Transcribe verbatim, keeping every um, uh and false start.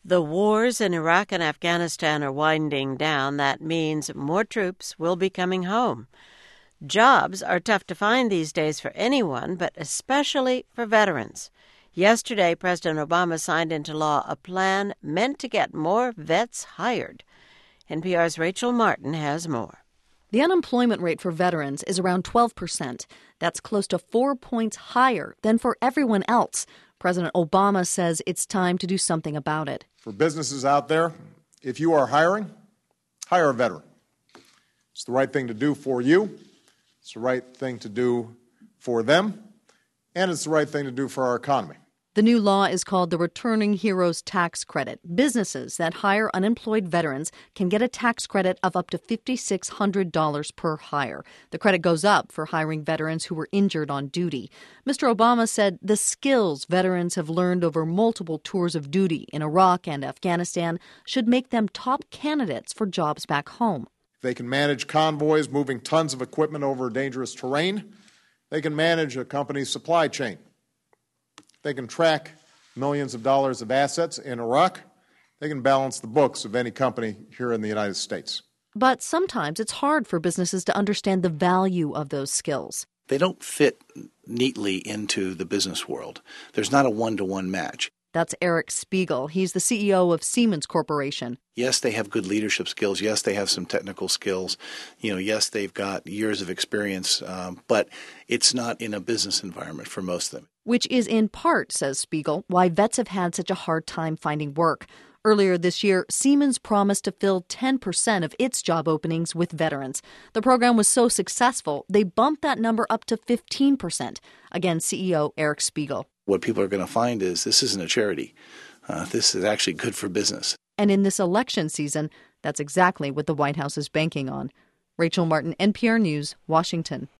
The wars in Iraq and Afghanistan are winding down. That means more troops will be coming home. Jobs are tough to find these days for anyone, but especially for veterans. Yesterday, President Obama signed into law a plan meant to get more vets hired. N P R's Rachel Martin has more. The unemployment rate for veterans is around twelve percent. That's close to four points higher than for everyone else. President Obama says it's time to do something about it. For businesses out there, if you are hiring, hire a veteran. It's the right thing to do for you. It's the right thing to do for them. And it's the right thing to do for our economy. The new law is called the Returning Heroes Tax Credit. Businesses that hire unemployed veterans can get a tax credit of up to five thousand six hundred dollars per hire. The credit goes up for hiring veterans who were injured on duty. Mister Obama said the skills veterans have learned over multiple tours of duty in Iraq and Afghanistan should make them top candidates for jobs back home. They can manage convoys moving tons of equipment over dangerous terrain. They can manage a company's supply chain. They can track millions of dollars of assets in Iraq. They can balance the books of any company here in the United States. But sometimes it's hard for businesses to understand the value of those skills. They don't fit neatly into the business world. There's not a one-to-one match. That's Eric Spiegel. He's the C E O of Siemens Corporation. Yes, they have good leadership skills. Yes, they have some technical skills. You know, yes, they've got years of experience, um, but it's not in a business environment for most of them. Which is in part, says Spiegel, why vets have had such a hard time finding work. Earlier this year, Siemens promised to fill ten percent of its job openings with veterans. The program was so successful, they bumped that number up to fifteen percent. Again, C E O Eric Spiegel. What people are going to find is this isn't a charity. Uh, this is actually good for business. And in this election season, that's exactly what the White House is banking on. Rachel Martin, N P R News, Washington.